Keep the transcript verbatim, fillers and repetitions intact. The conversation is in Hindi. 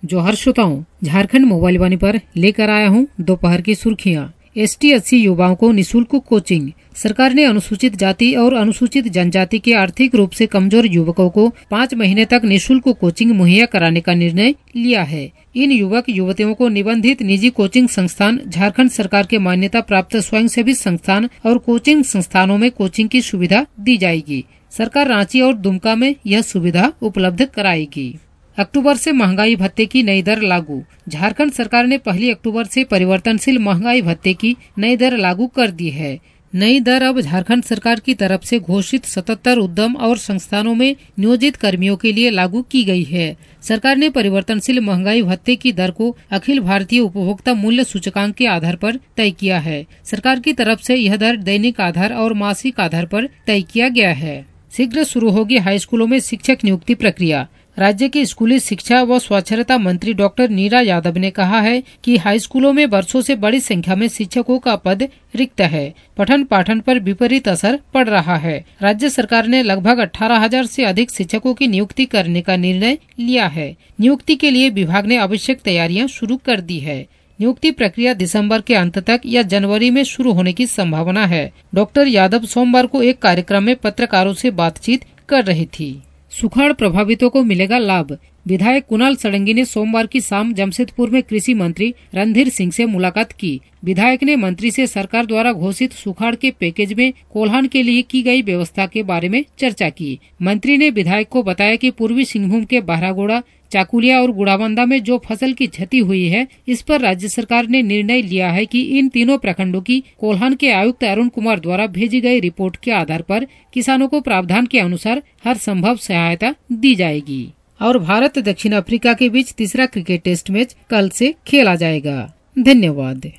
जोहर श्रोताओं, झारखंड मोबाइल वाणी पर लेकर आया हूं दोपहर की सुर्खियां। एस टी एस सी युवाओं को निशुल्क कोचिंग। सरकार ने अनुसूचित जाति और अनुसूचित जनजाति के आर्थिक रूप से कमजोर युवकों को पाँच महीने तक निशुल्क कोचिंग मुहैया कराने का निर्णय लिया है। इन युवक युवतियों को निबंधित निजी कोचिंग संस्थान, झारखंड सरकार के मान्यता प्राप्त स्वयंसेवी संस्थान और कोचिंग संस्थानों में कोचिंग की सुविधा दी जाएगी। सरकार रांची और दुमका में यह सुविधा उपलब्ध कराएगी। अक्टूबर से महंगाई भत्ते की नई दर लागू। झारखंड सरकार ने पहली अक्टूबर से परिवर्तनशील महंगाई भत्ते की नई दर लागू कर दी है। नई दर अब झारखंड सरकार की तरफ से घोषित सतहत्तर उद्यम और संस्थानों में नियोजित कर्मियों के लिए लागू की गई है। सरकार ने परिवर्तनशील महंगाई भत्ते की दर को अखिल भारतीय उपभोक्ता मूल्य सूचकांक के आधार पर तय किया है। सरकार की तरफ से यह दर दैनिक आधार और मासिक आधार पर तय किया गया है। शीघ्र शुरू होगी हाई स्कूलों में शिक्षक नियुक्ति प्रक्रिया। राज्य के स्कूली शिक्षा व साक्षरता मंत्री डॉक्टर नीरा यादव ने कहा है कि हाई स्कूलों में वर्षों से बड़ी संख्या में शिक्षकों का पद रिक्त है। पठन पाठन पर विपरीत असर पड़ रहा है। राज्य सरकार ने लगभग अठारह हजार से अधिक शिक्षकों की नियुक्ति करने का निर्णय लिया है। नियुक्ति के लिए विभाग ने आवश्यक तैयारियां शुरू कर दी है। नियुक्ति प्रक्रिया दिसंबर के अंत तक या जनवरी में शुरू होने की संभावना है। डॉक्टर यादव सोमवार को एक कार्यक्रम में पत्रकारों से बातचीत कर रही थी। सुखाड़ प्रभावितों को मिलेगा लाभ। विधायक कुणाल सड़ंगी ने सोमवार की शाम जमशेदपुर में कृषि मंत्री रणधीर सिंह से मुलाकात की। विधायक ने मंत्री से सरकार द्वारा घोषित सुखाड़ के पैकेज में कोल्हान के लिए की गई व्यवस्था के बारे में चर्चा की। मंत्री ने विधायक को बताया कि पूर्वी सिंहभूम के बहरागोड़ा, चाकुलिया और गुड़ाबंदा में जो फसल की क्षति हुई है, इस पर राज्य सरकार ने निर्णय लिया है कि इन तीनों प्रखंडों की कोल्हान के आयुक्त अरुण कुमार द्वारा भेजी गई रिपोर्ट के आधार पर किसानों को प्रावधान के अनुसार हर संभव सहायता दी जाएगी। और भारत दक्षिण अफ्रीका के बीच तीसरा क्रिकेट टेस्ट मैच कल से खेला जाएगा। धन्यवाद।